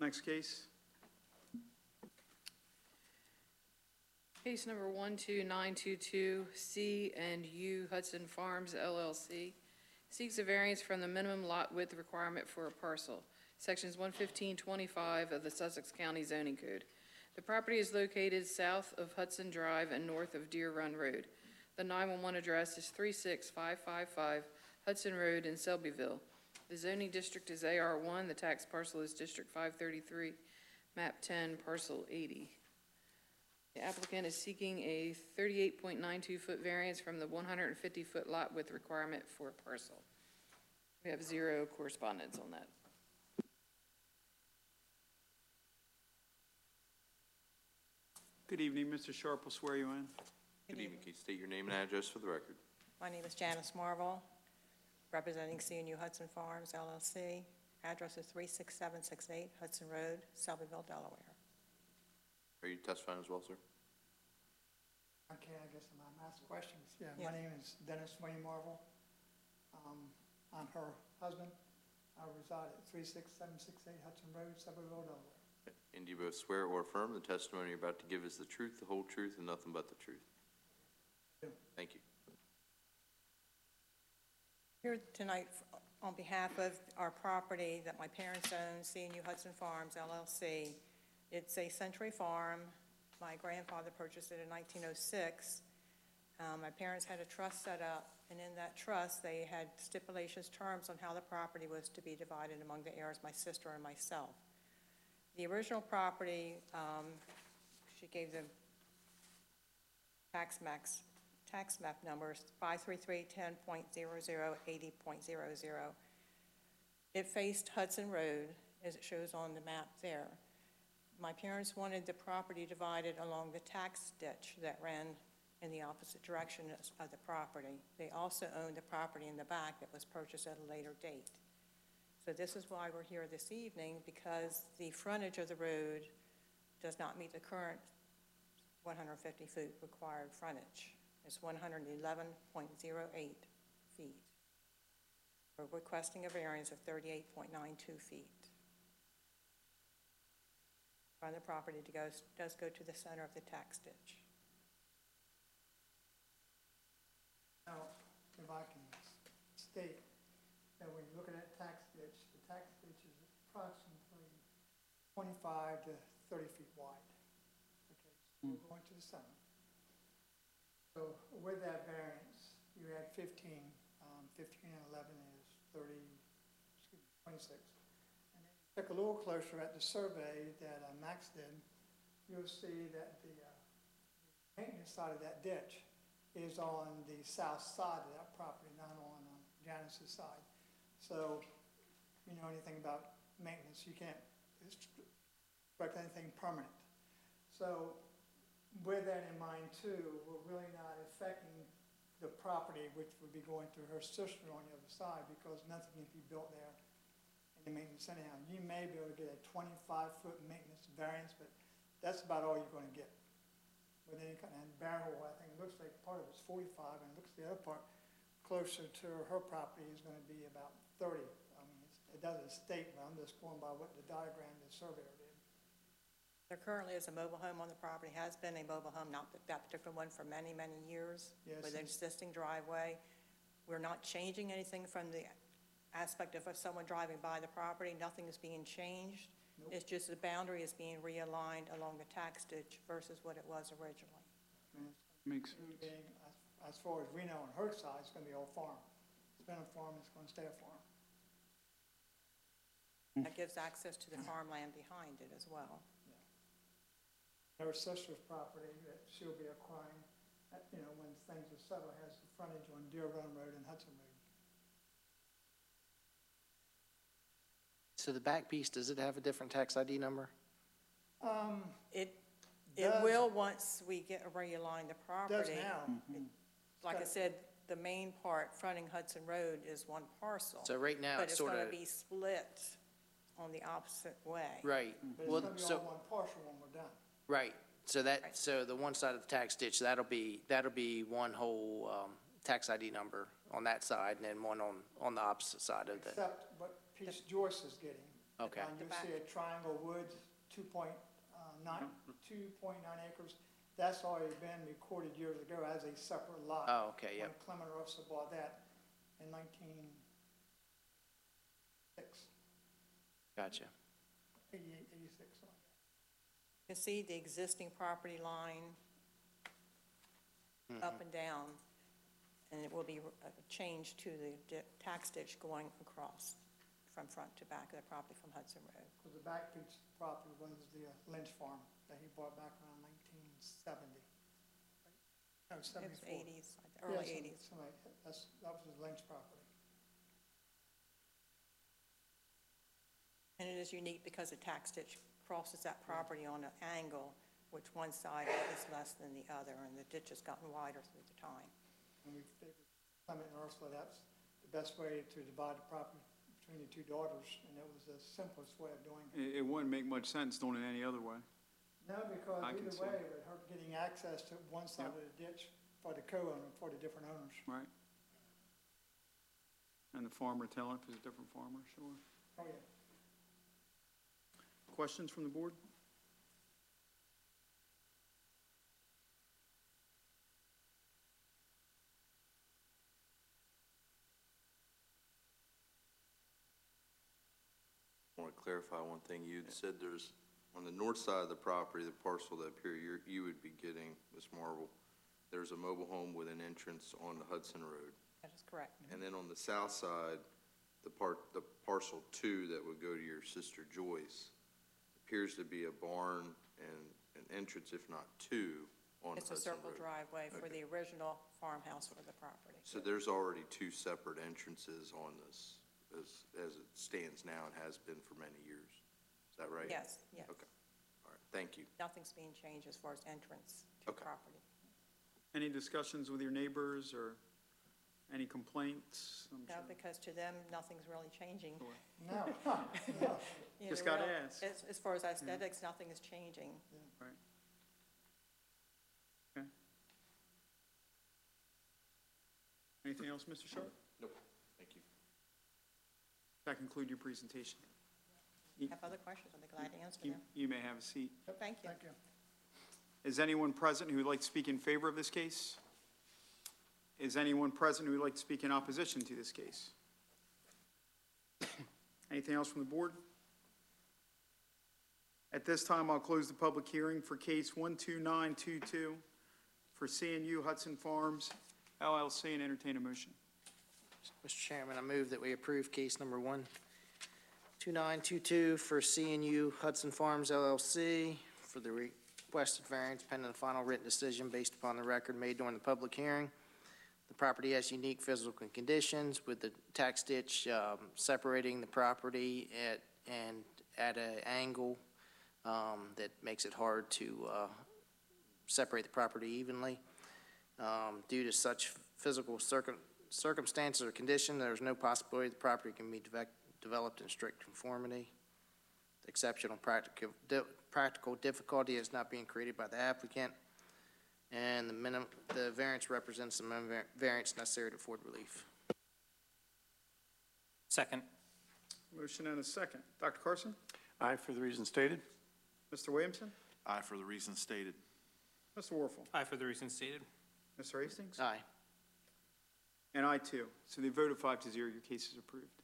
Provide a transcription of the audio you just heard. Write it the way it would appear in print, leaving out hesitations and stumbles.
Next case. Case number 12922, C and U Hudson Farms LLC seeks a variance from the minimum lot width requirement for a parcel, sections 11525 of the Sussex County Zoning Code. The property is located south of Hudson Drive and north of Deer Run Road. The 911 address is 36555 Hudson Road in Selbyville. The zoning district is AR1. The tax parcel is District 533, map 10, parcel 80. The applicant is seeking a 38.92-foot variance from the 150-foot lot width requirement for a parcel. We have zero correspondence on that. Good evening, Mr. Sharp will swear you in. Good evening. Can you state your name and address for the record? My name is Janice Marvel, representing C&U Hudson Farms LLC. Address is 36768 Hudson Road, Selbyville, Delaware. Are you testifying as well, sir? Okay, I guess I'm asking questions. Yeah, Yes. My name is Dennis Wayne Marvel. I'm her husband. I reside at 36768 Hudson Road, Selbyville, Delaware. And do you both swear or affirm the testimony you're about to give is the truth, the whole truth, and nothing but the truth? Yeah. Thank you. Here tonight on behalf of our property that my parents own, C&U Hudson Farms LLC. It's a century farm. My grandfather purchased it in 1906. My parents had a trust set up, and in that trust, they had stipulations, terms on how the property was to be divided among the heirs, my sister and myself. The original property, she gave the tax map numbers 53310.0080.00. It faced Hudson Road, as it shows on the map there. My parents wanted the property divided along the tax ditch that ran in the opposite direction of the property. They also owned the property in the back that was purchased at a later date. So this is why we're here this evening, because the frontage of the road does not meet the current 150-foot required frontage. It's 111.08 feet. We're requesting a variance of 38.92 feet. On the property does go to the center of the tax ditch. Now, if I can state that when you're looking at tax ditch, the tax ditch is approximately 25 to 30 feet wide. Okay, so we're going to the center. So with that variance, you had 15. 15 and 11 is 26. And then you took a little closer at the survey that Max did, you'll see that the maintenance side of that ditch is on the south side of that property, not on Janice's side. So, you know anything about maintenance, you can't expect anything permanent. So, with that in mind too, we're really not affecting the property, which would be going to her sister on the other side, because nothing can be built there in the maintenance anyhow. You may be able to get a 25-foot maintenance variance, but that's about all you're going to get. With any kind of barrel, I think it looks like part of it's 45, and it looks the other part closer to her property is going to be about 30. I mean, it doesn't state, but I'm just going by what the diagram the surveyor did. There currently is a mobile home on the property, has been a mobile home, not that particular one, for many, many years. Yes. With an existing driveway. We're not changing anything from the aspect of someone driving by the property. Nothing is being changed. Nope. It's just the boundary is being realigned along the tax ditch versus what it was originally. I mean, Makes sense. as far as we know on her side, it's going to be all farm. It's been a farm, it's going to stay a farm. That gives access to the farmland behind it as well. Her sister's property that she'll be acquiring, you know, when things are settled, has the frontage on Deer Run Road and Hudson Road. So the back piece, does it have a different tax ID number? It Does- will once we realign the property. Does now. Like I said, the main part fronting Hudson Road is one parcel. So right now, But it's it's sort going of, to be split on the opposite way. right, But it's well, going to be so, all one parcel when we're done. right. So Right. so the one side of the tax ditch, that'll be one whole, tax ID number on that side, and then one on the opposite side of the, Except what piece Joyce is getting Okay. And you'll see a Triangle Woods, 2.9 acres. That's already been recorded years ago as a separate lot. Oh, okay, yep. When Clement Russell bought that in 1906, Gotcha. 88, 86, something like that. You can see the existing property line up and down, and it will be changed to the tax ditch going across from front to back of the property from Hudson Road. Because the back piece of property was the Lynch farm that he bought back around 1970. No, It 74. was 80s, early Yeah, 80s. that was his Lynch property. And it is unique because the tax ditch crosses that property on an angle, which one side is less than the other, and the ditch has gotten wider through the time. And we figured, Clement and Ursula, that's the best way to divide the property between the two daughters, and it was the simplest way of doing it. It wouldn't make much sense doing it any other way. No, because I can either see. way, it would hurt getting access to one side of the ditch for the co-owner, for the different owners. Right. And the farmer telling if it's a different farmer, sure. Oh, yeah. Questions from the board? I want to clarify one thing. You had said there's, on the north side of the property, the parcel that here you would be getting, Ms. Marvel, there's a mobile home with an entrance on the Hudson Road. That is correct. And then on the south side, the parcel 2 that would go to your sister Joyce appears to be a barn and an entrance, if not 2, on the It's a Hudson circle Road. driveway for the original farmhouse for the property. So there's already 2 separate entrances on this, as it stands now and has been for many years. Is that right? Yes, yes. Okay. All right, thank you. Nothing's being changed as far as entrance to Okay. property. Any discussions with your neighbors or any complaints? I'm No, sure. because to them, nothing's really changing. No, no. You Just know, gotta real- ask. As far as aesthetics, nothing is changing. Right. Okay. Anything else, Mr. Sharp? Nope, thank you. That conclude your presentation. Have other questions, I'll be glad to answer You, them. you may have a seat. Thank you. Thank you. Is anyone present who would like to speak in favor of this case? Is anyone present who would like to speak in opposition to this case? Anything else from the board? At this time, I'll close the public hearing for case 12922 for CNU Hudson Farms LLC and entertain a motion. Mr. Chairman, I move that we approve case number 12922 for CNU Hudson Farms LLC for the requested variance pending the final written decision based upon the record made during the public hearing. The property has unique physical conditions with the tax ditch separating the property at an angle that makes it hard to separate the property evenly. Due to such physical circumstances or condition, there is no possibility the property can be developed in strict conformity. The exceptional practical difficulty is not being created by the applicant, and the variance represents the minimum variance necessary to afford relief. Second. Motion and a second. Dr. Carson? Aye for the reasons stated. Mr. Williamson? Aye for the reasons stated. Mr. Warfel? Aye for the reasons stated. Mr. Hastings? Aye. And I too. So the vote of 5-0, your case is approved.